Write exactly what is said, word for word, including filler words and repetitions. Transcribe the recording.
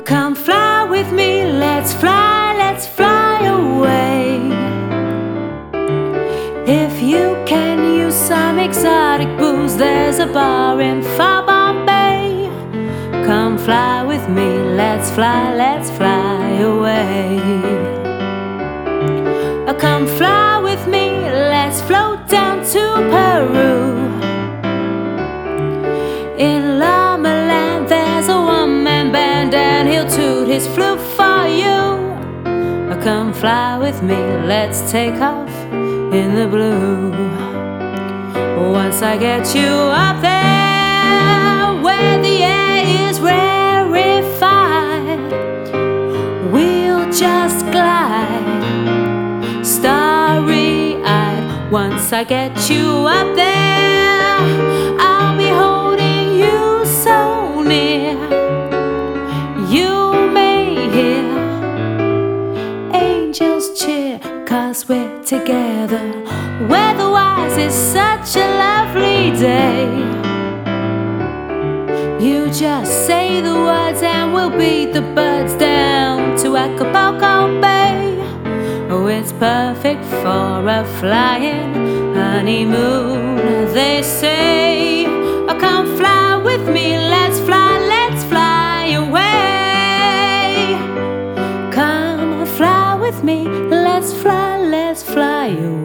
Come fly with me, let's fly, let's fly away. If you can use some exotic booze, there's a bar in far Bombay. Come fly with me, let's fly, let's fly away. Come fly with me, let's float down to Peru. In Llama Land there's a one-man band and he'll toot his flute for you. Come fly with me, let's take off in the blue. Once I get you up there where the air is rarefied, we'll just glide starry-eyed. Once I get you up there, I'll be holding you so near. You may hear angels cheer, 'cause we're together. Weather-wise, it's such a lovely day. You just say the words and we'll beat the birds down to Acapulco Bay. Oh, it's perfect for a flying honeymoon, they say. Oh, come fly with me, let's fly, let's fly away. Come fly with me, let's fly, let's fly away.